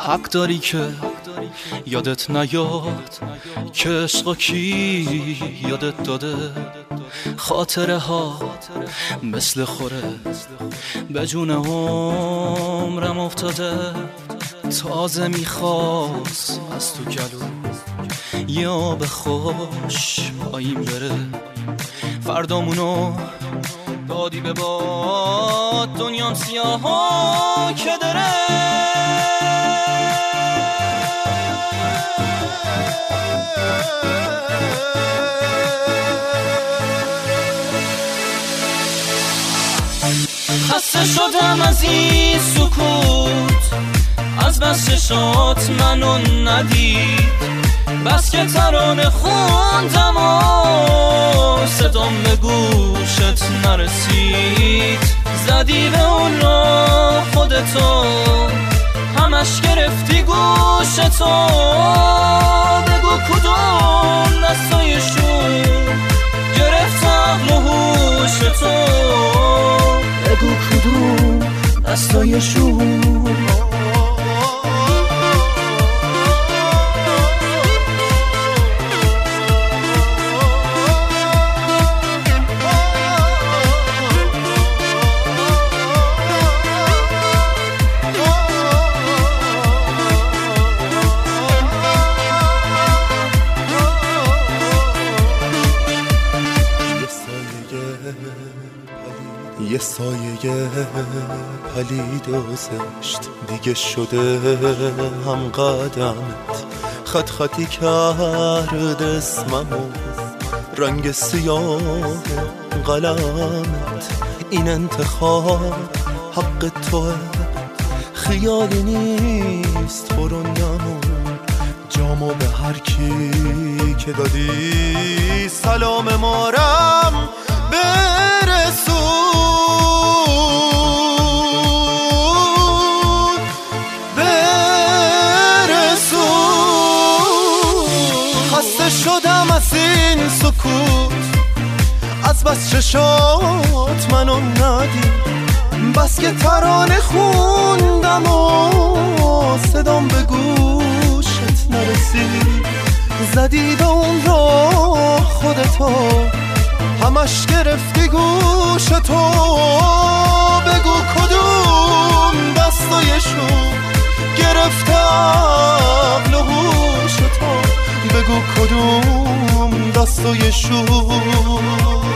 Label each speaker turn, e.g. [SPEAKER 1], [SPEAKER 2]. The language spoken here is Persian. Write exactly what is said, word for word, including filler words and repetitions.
[SPEAKER 1] حق داری که یادت نیاد که عشقا کی یادت داده. خاطره ها مثل خوره به جون عمرم افتاده. تازه میخواست از تو گلو یه آب خوش پایین بره. فردامونو دادی به باد، دنیام سیاه ها که داره. خسته شدم از این سکوت، از بس چشات منو ندید. بس که ترانه خوندم و صدام به گوشت نرسید. زدی به اون را خودتو، همش گرفتی گوشتو. بگو کدوم دستایشون گرفت عقل و هوشتو. بگو کدوم دستایشون.
[SPEAKER 2] یه سایه پلید و زشت دیگه شده هم قدمت. خط خطی کرد اسممو رنگ سیاه قلمت. این انتخاب حق توه، خیالی نیست. برو نمون جامو به هر کی که دادی. سلام مارم برسون برسون. خسته شدم از این سکوت، از بس چشات منو ندید. بس که ترانه خوندم و صدام به گوشت نرسید. زدی به اون راه خودتو، همش گرفتی گوشتو. بگو کدوم دستایشون گرفته عقل و هوشتو. بگو کدوم دستایشون.